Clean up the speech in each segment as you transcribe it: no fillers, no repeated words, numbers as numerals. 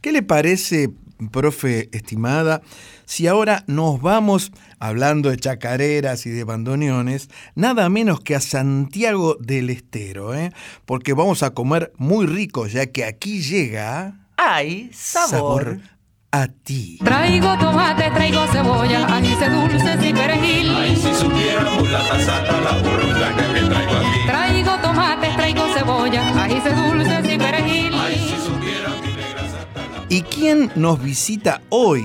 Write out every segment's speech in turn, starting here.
¿Qué le parece, profe estimada, si ahora nos vamos, hablando de chacareras y de bandoneones, nada menos que a Santiago del Estero, porque vamos a comer muy rico, ya que aquí llega... ¡Ay, sabor! A ti. Traigo tomate, traigo cebolla, ajíes dulces y perejil. Ay, si supiéramos la tasata, la burundanga que traigo aquí. Traigo tomate, traigo cebolla, ajíes dulces y perejil. Ay, si supieran mi negra santa, la... ¿Y quién nos visita hoy?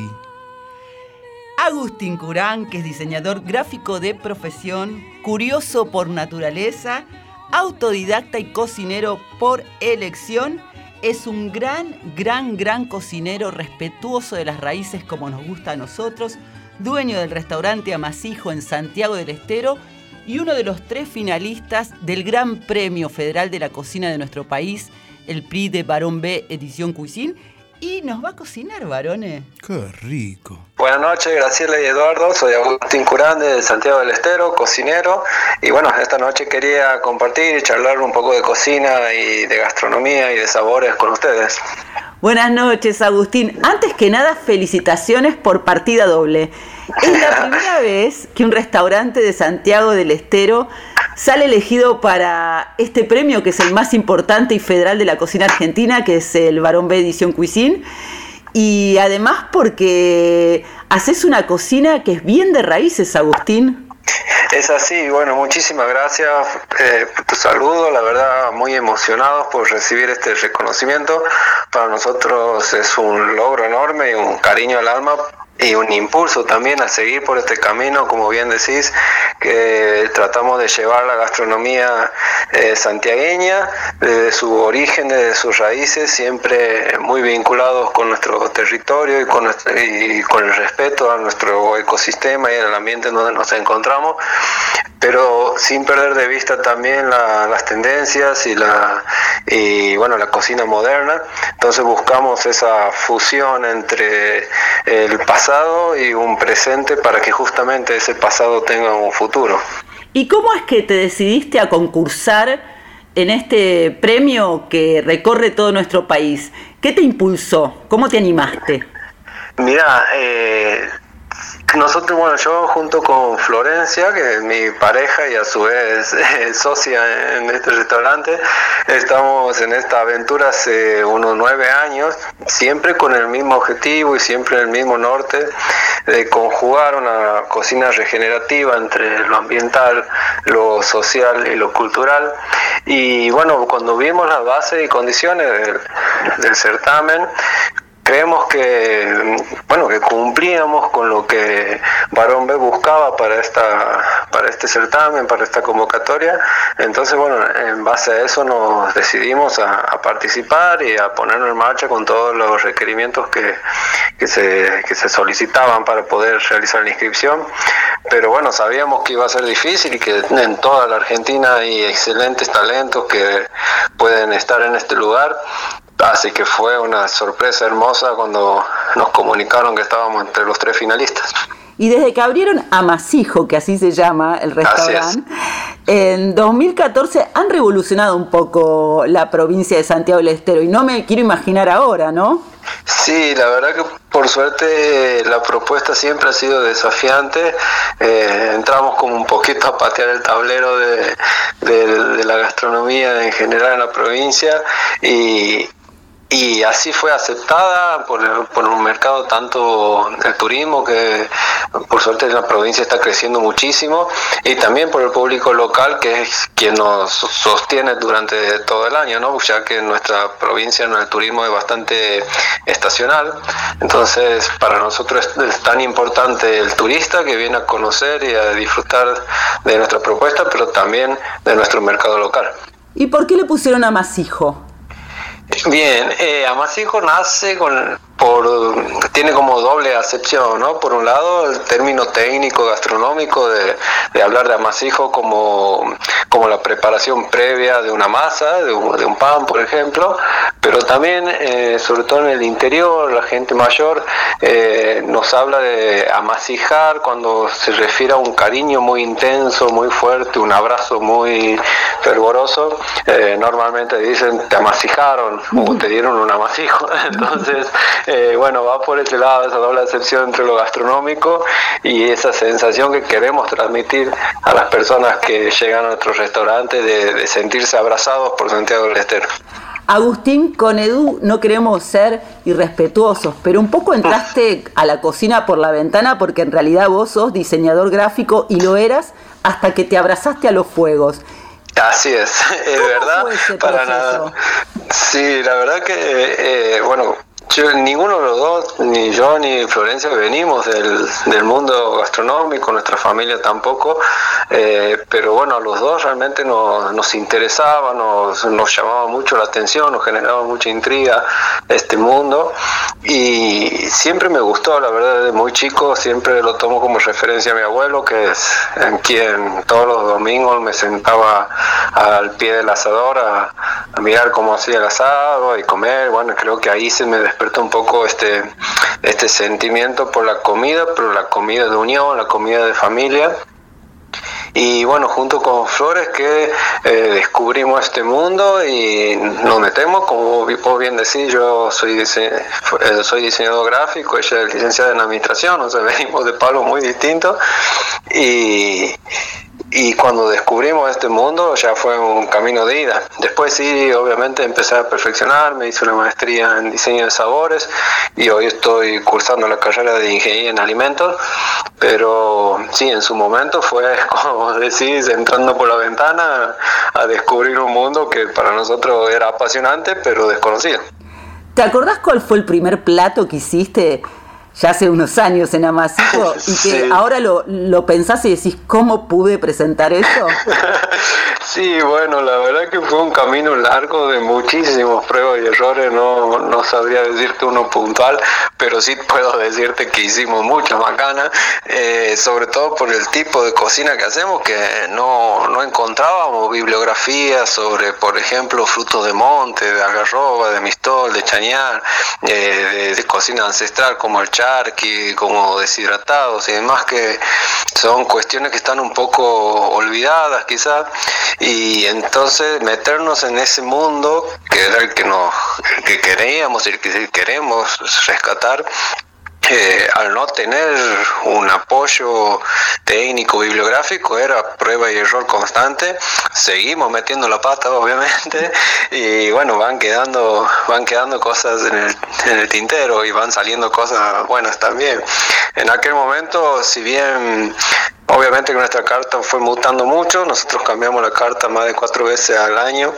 Agustín Curán, que es diseñador gráfico de profesión, curioso por naturaleza, autodidacta y cocinero por elección. Es un gran cocinero, respetuoso de las raíces como nos gusta a nosotros, dueño del restaurante Amasijo en Santiago del Estero y uno de los 3 finalistas del Gran Premio Federal de la Cocina de nuestro país, el Prix de Barón B Edición Cuisine. Y nos va a cocinar, varones. ¡Qué rico! Buenas noches, Graciela y Eduardo. Soy Agustín Curán de Santiago del Estero, cocinero. Y bueno, esta noche quería compartir y charlar un poco de cocina y de gastronomía y de sabores con ustedes. Buenas noches, Agustín. Antes que nada, felicitaciones por partida doble. Es la primera vez que un restaurante de Santiago del Estero sale elegido para este premio, que es el más importante y federal de la cocina argentina, que es el Barón B Edición Cuisine. Y además porque haces una cocina que es bien de raíces, Agustín. Es así, bueno, muchísimas gracias por tu saludo, la verdad muy emocionados por recibir este reconocimiento. Para nosotros es un logro enorme y un cariño al alma y un impulso también a seguir por este camino, como bien decís, que tratamos de llevar la gastronomía santiagueña desde su origen, desde sus raíces, siempre muy vinculados con nuestro territorio y con el respeto a nuestro ecosistema y al ambiente en donde nos encontramos, pero sin perder de vista también las tendencias y la cocina moderna. Entonces buscamos esa fusión entre el pasado y un presente para que justamente ese pasado tenga un futuro. ¿Y cómo es que te decidiste a concursar en este premio que recorre todo nuestro país? ¿Qué te impulsó? ¿Cómo te animaste? Mira, nosotros, yo junto con Florencia, que es mi pareja y a su vez socia en este restaurante, estamos en esta aventura hace unos 9 años, siempre con el mismo objetivo y siempre en el mismo norte, de conjugar una cocina regenerativa entre lo ambiental, lo social y lo cultural. Y bueno, cuando vimos las bases y condiciones del certamen, creemos que cumplíamos con lo que Barón B buscaba para este certamen, para esta convocatoria. Entonces, en base a eso nos decidimos a participar y a ponernos en marcha con todos los requerimientos que se solicitaban para poder realizar la inscripción. Pero bueno, sabíamos que iba a ser difícil y que en toda la Argentina hay excelentes talentos que pueden estar en este lugar. Así que fue una sorpresa hermosa cuando nos comunicaron que estábamos entre los 3 finalistas. Y desde que abrieron Amasijo, que así se llama el restaurante, en 2014 han revolucionado un poco la provincia de Santiago del Estero. Y no me quiero imaginar ahora, ¿no? Sí, la verdad que por suerte la propuesta siempre ha sido desafiante. Entramos como un poquito a patear el tablero de la gastronomía en general en la provincia y así fue aceptada por un mercado tanto del turismo, que por suerte en la provincia está creciendo muchísimo, y también por el público local, que es quien nos sostiene durante todo el año, ¿no? Ya que en nuestra provincia el turismo es bastante estacional. Entonces para nosotros es tan importante el turista que viene a conocer y a disfrutar de nuestra propuesta, pero también de nuestro mercado local. ¿Y por qué le pusieron Amasijo? Bien, Amasijo nace con tiene como doble acepción, ¿no? Por un lado, el término técnico gastronómico de hablar de amasijo como la preparación previa de una masa, de un pan, por ejemplo, pero también, sobre todo en el interior, la gente mayor nos habla de amasijar cuando se refiere a un cariño muy intenso, muy fuerte, un abrazo muy fervoroso. Normalmente dicen te amasijaron o te dieron un amasijo. Entonces, bueno, va por ese lado, esa doble acepción entre lo gastronómico y esa sensación que queremos transmitir a las personas que llegan a nuestros restaurantes de sentirse abrazados por Santiago del Estero. Agustín, con Edu no queremos ser irrespetuosos, pero un poco entraste a la cocina por la ventana porque en realidad vos sos diseñador gráfico y lo eras hasta que te abrazaste a los fuegos. Así es verdad, fue ese para proceso? nada. Sí, la verdad que, bueno, ninguno de los dos, ni yo ni Florencia, venimos del mundo gastronómico, nuestra familia tampoco, pero bueno, a los dos realmente nos interesaba, nos llamaba mucho la atención, nos generaba mucha intriga este mundo y siempre me gustó, la verdad, desde muy chico siempre lo tomo como referencia a mi abuelo, que es en quien todos los domingos me sentaba al pie del asador a mirar cómo hacía el asado y comer. Bueno, creo que ahí se me despertó un poco este sentimiento por la comida, pero la comida de unión, la comida de familia. Y bueno, junto con Flores que descubrimos este mundo y nos metemos, como vos bien decís, yo soy diseñador gráfico, ella es licenciada en administración, o sea, venimos de palos muy distintos y cuando descubrimos este mundo ya fue un camino de ida. Después sí, obviamente empecé a perfeccionarme, hice una maestría en diseño de sabores y hoy estoy cursando la carrera de ingeniería en alimentos, pero sí, en su momento fue, como decís, entrando por la ventana a descubrir un mundo que para nosotros era apasionante pero desconocido. ¿Te acordás cuál fue el primer plato que hiciste ya hace unos años en Amasijo y que Sí. ahora lo pensás y decís, ¿cómo pude presentar eso? Sí, bueno, la verdad que fue un camino largo de muchísimos pruebas y errores, no sabría decirte uno puntual, pero sí puedo decirte que hicimos muchas macanas, sobre todo por el tipo de cocina que hacemos, que no encontrábamos bibliografía sobre, por ejemplo, frutos de monte, de algarroba, de mistol, de chañar, de cocina ancestral como el charqui, como deshidratados y demás, que son cuestiones que están un poco olvidadas quizás, y entonces meternos en ese mundo que era el que queríamos y el que queremos rescatar. Al no tener un apoyo técnico bibliográfico era prueba y error constante, seguimos metiendo la pata obviamente y bueno, van quedando cosas en el tintero y van saliendo cosas buenas también. En aquel momento, si bien obviamente que nuestra carta fue mutando mucho, nosotros cambiamos la carta más de 4 veces al año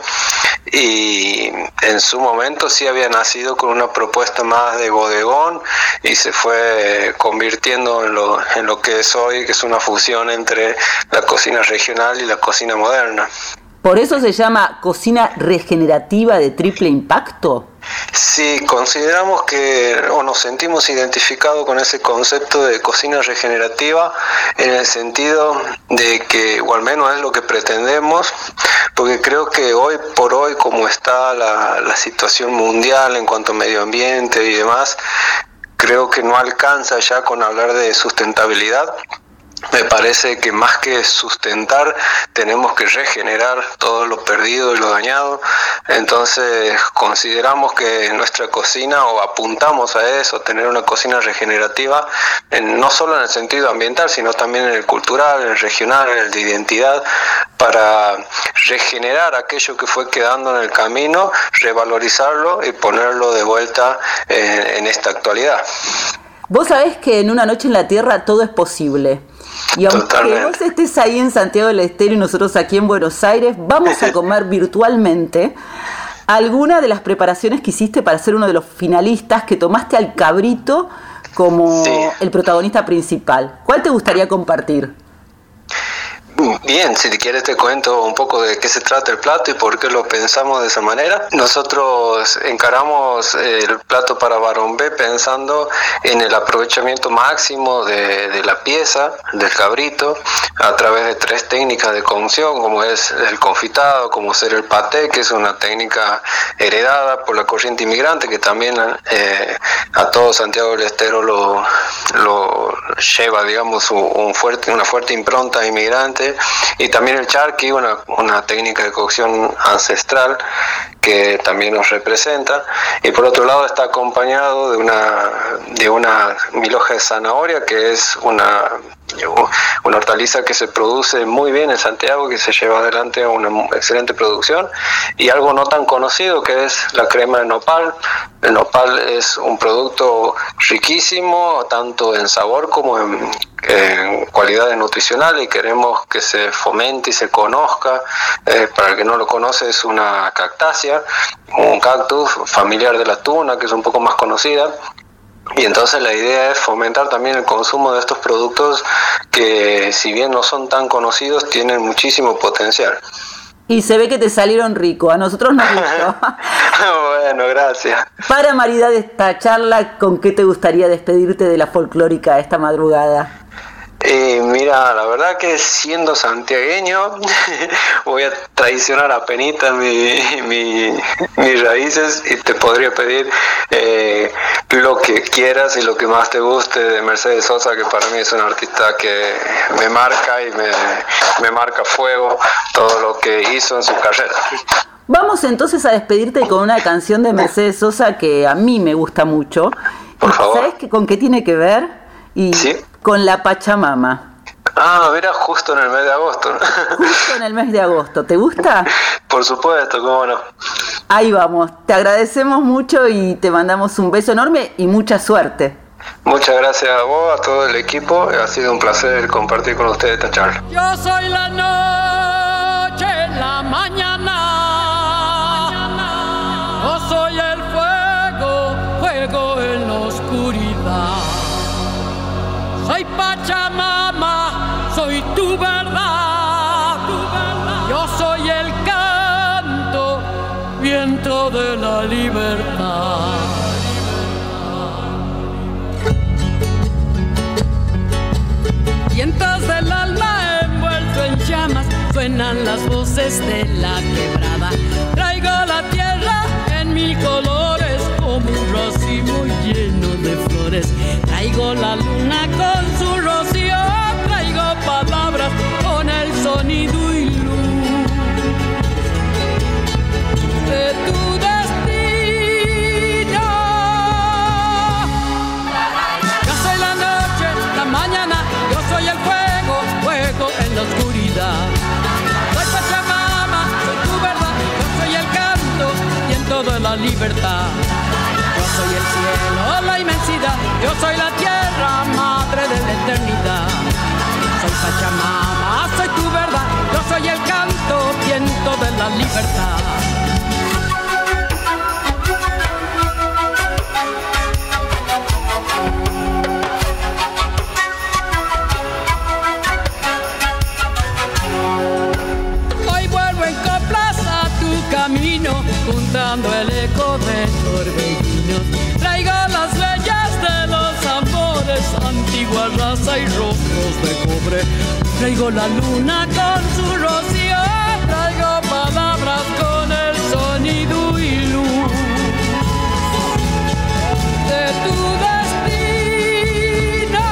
y en su momento sí había nacido con una propuesta más de bodegón y se fue convirtiendo en lo que es hoy, que es una fusión entre la cocina regional y la cocina moderna. ¿Por eso se llama cocina regenerativa de triple impacto? Sí, consideramos o nos sentimos identificados con ese concepto de cocina regenerativa en el sentido de que, o al menos es lo que pretendemos, porque creo que hoy por hoy, como está la situación mundial en cuanto a medio ambiente y demás, creo que no alcanza ya con hablar de sustentabilidad. Me parece que más que sustentar tenemos que regenerar todo lo perdido y lo dañado. Entonces consideramos que nuestra cocina, o apuntamos a eso, tener una cocina regenerativa, no solo en el sentido ambiental, sino también en el cultural, en el regional, en el de identidad, para regenerar aquello que fue quedando en el camino, revalorizarlo y ponerlo de vuelta en esta actualidad. Vos sabés que en Una Noche en la Tierra todo es posible. Y aunque Totalmente. vos estés ahí en Santiago del Estero y nosotros aquí en Buenos Aires, vamos a comer virtualmente alguna de las preparaciones que hiciste para ser uno de los finalistas, que tomaste al cabrito como el protagonista principal. ¿Cuál te gustaría compartir? Bien, si quieres te cuento un poco de qué se trata el plato y por qué lo pensamos de esa manera. Nosotros encaramos el plato para Barón B pensando en el aprovechamiento máximo de la pieza, del cabrito, a través de 3 técnicas de cocción, como es el confitado, como ser el paté, que es una técnica heredada por la corriente inmigrante, que también a todo Santiago del Estero lo lleva, digamos, una fuerte impronta inmigrante, y también el charqui, una técnica de cocción ancestral que también nos representa, y por otro lado está acompañado de una milhoja de zanahoria, que es una hortaliza que se produce muy bien en Santiago, que se lleva adelante una excelente producción, y algo no tan conocido, que es la crema de nopal. El nopal es un producto riquísimo, tanto en sabor como en cualidades nutricionales, y queremos que se fomente y se conozca. Para el que no lo conoce, es una cactácea, un cactus familiar de la tuna, que es un poco más conocida. Y entonces la idea es fomentar también el consumo de estos productos que, si bien no son tan conocidos, tienen muchísimo potencial. Y se ve que te salieron ricos, a nosotros nos gustó. Bueno, gracias. Para maridar esta charla, ¿con qué te gustaría despedirte de la folclórica esta madrugada? Mira, la verdad que siendo santiagueño voy a traicionar apenita mis raíces, y te podría pedir lo que quieras y lo que más te guste de Mercedes Sosa, que para mí es una artista que me marca y me marca fuego todo lo que hizo en su carrera. Vamos entonces a despedirte con una canción de Mercedes Sosa que a mí me gusta mucho. Por favor. ¿Sabes con qué tiene que ver? ¿Sí? Con la Pachamama. Mira, justo en el mes de agosto. Justo en el mes de agosto. ¿Te gusta? Por supuesto, cómo no. Ahí vamos. Te agradecemos mucho y te mandamos un beso enorme y mucha suerte. Muchas gracias a vos, a todo el equipo. Ha sido un placer compartir con ustedes esta charla. Yo soy la noche, la mañana. Yo soy el fuego en la oscuridad. Soy Pachamama, soy tu verdad. Yo soy el canto, viento de la libertad. Vientos del alma envuelto en llamas, suenan las voces de la quebrada. Traigo la tierra en mil colores, como un racimo lleno de flores. Traigo la luna con su rocío, traigo palabras con el sonido y luz de tu destino. Yo soy la noche, la mañana, yo soy el fuego en la oscuridad. Soy Pachamama, soy tu verdad, yo soy el canto, viento de la libertad. Yo soy el cielo, la inmensidad, yo soy la tierra, madre de la eternidad. Soy Pachamama, soy tu verdad, yo soy el canto, viento de la libertad. Hoy vuelvo en coplas a tu camino, juntando el eco de torbellinos. Traigo las leyes de los amores, antigua raza y rostros de cobre. Traigo la luna con su rocío, traigo palabras con el sonido y luz de tu destino.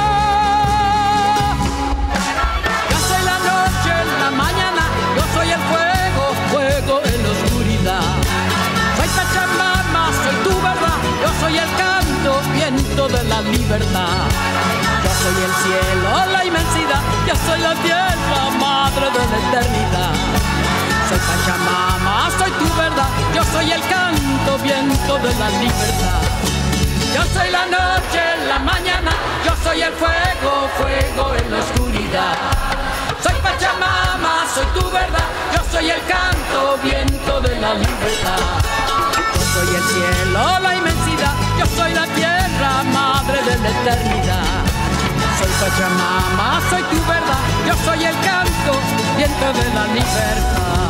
Yo soy la noche, la mañana, yo soy el fuego en la oscuridad. Soy Pachamama, soy tu verdad, yo soy el canto, viento de la libertad. Yo soy el cielo, la inmensidad, yo soy la tierra, madre de la eternidad. Soy Pachamama, soy tu verdad, yo soy el canto, viento de la libertad. Yo soy la noche, la mañana, yo soy el fuego en la oscuridad. Soy Pachamama, soy tu verdad, yo soy el canto, viento de la libertad. Yo soy el cielo, la inmensidad, yo soy la tierra, madre de la eternidad. Soy Pachamama, soy tu verdad, yo soy el canto, viento de la libertad.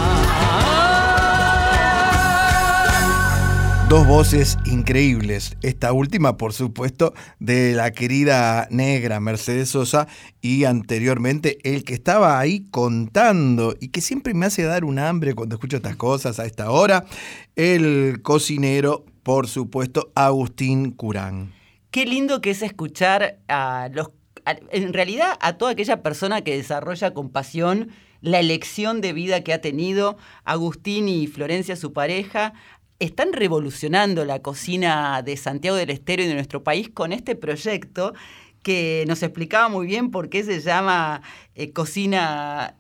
Dos voces increíbles. Esta última, por supuesto, de la querida negra Mercedes Sosa, y anteriormente el que estaba ahí contando y que siempre me hace dar un hambre cuando escucho estas cosas a esta hora, el cocinero, por supuesto, Agustín Curán. Qué lindo que es escuchar en realidad a toda aquella persona que desarrolla con pasión la elección de vida que ha tenido. Agustín y Florencia, su pareja, están revolucionando la cocina de Santiago del Estero y de nuestro país con este proyecto que nos explicaba muy bien por qué se llama cocina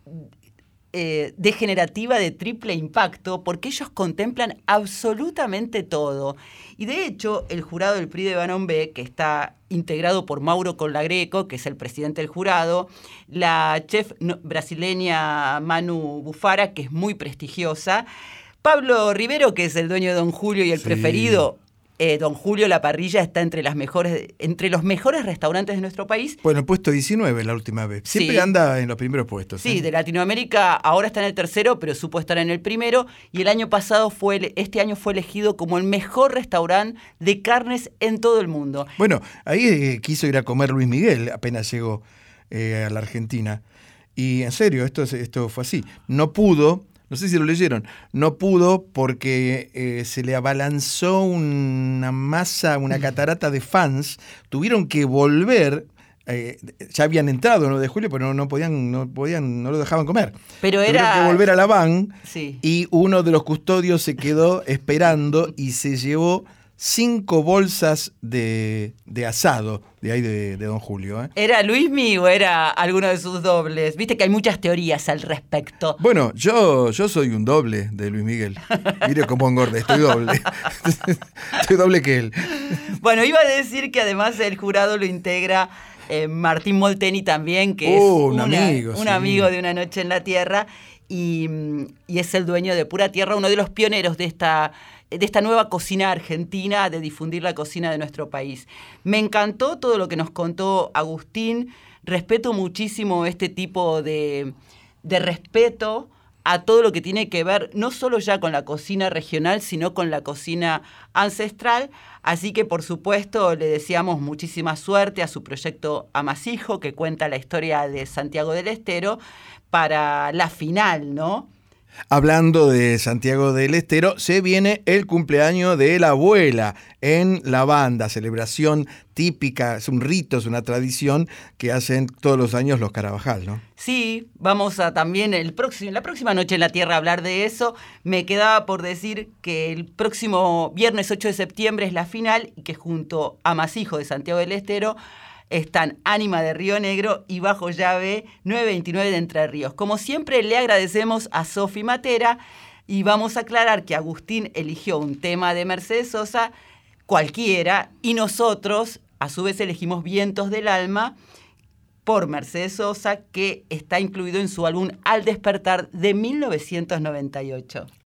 degenerativa de triple impacto, porque ellos contemplan absolutamente todo. Y de hecho, el jurado del Prix de Banon-B, que está integrado por Mauro Colagreco, que es el presidente del jurado, la chef brasileña Manu Bufara, que es muy prestigiosa, Pablo Rivero, que es el dueño de Don Julio y el preferido. Don Julio, la parrilla está entre los mejores restaurantes de nuestro país. Bueno, puesto 19 la última vez. Siempre anda en los primeros puestos. Sí, de Latinoamérica ahora está en el tercero, pero supo estar en el primero. Y este año fue elegido como el mejor restaurante de carnes en todo el mundo. Bueno, ahí quiso ir a comer Luis Miguel apenas llegó a la Argentina. Y en serio, esto fue así. No pudo. No sé si lo leyeron, no pudo porque se le abalanzó una catarata de fans, tuvieron que volver, ya habían entrado en 9 de julio, pero no lo dejaban comer. Pero tuvieron que volver a la van, sí. Y uno de los custodios se quedó esperando y se llevó 5 bolsas de asado de ahí de Don Julio. ¿Era Luismi o era alguno de sus dobles? Viste que hay muchas teorías al respecto. Bueno, yo soy un doble de Luis Miguel. Mire cómo engordé, estoy doble. Estoy doble que él. Bueno, iba a decir que además el jurado lo integra Martín Molteni también, que es un amigo de Una Noche en la Tierra, y es el dueño de Pura Tierra, uno de los pioneros de esta nueva cocina argentina, de difundir la cocina de nuestro país. Me encantó todo lo que nos contó Agustín. Respeto muchísimo este tipo de respeto a todo lo que tiene que ver, no solo ya con la cocina regional, sino con la cocina ancestral. Así que, por supuesto, le deseamos muchísima suerte a su proyecto Amasijo, que cuenta la historia de Santiago del Estero, para la final, ¿no? Hablando de Santiago del Estero, se viene el cumpleaños de la abuela en la banda, celebración típica, es un rito, es una tradición que hacen todos los años los Carabajal, ¿no? Sí, vamos a también la próxima Noche en la Tierra hablar de eso. Me quedaba por decir que el próximo viernes 8 de septiembre es la final y que junto a Amasijo de Santiago del Estero están Ánima de Río Negro y Bajo Llave 929 de Entre Ríos. Como siempre, le agradecemos a Sofi Matera y vamos a aclarar que Agustín eligió un tema de Mercedes Sosa, cualquiera, y nosotros, a su vez, elegimos Vientos del Alma por Mercedes Sosa, que está incluido en su álbum Al Despertar de 1998.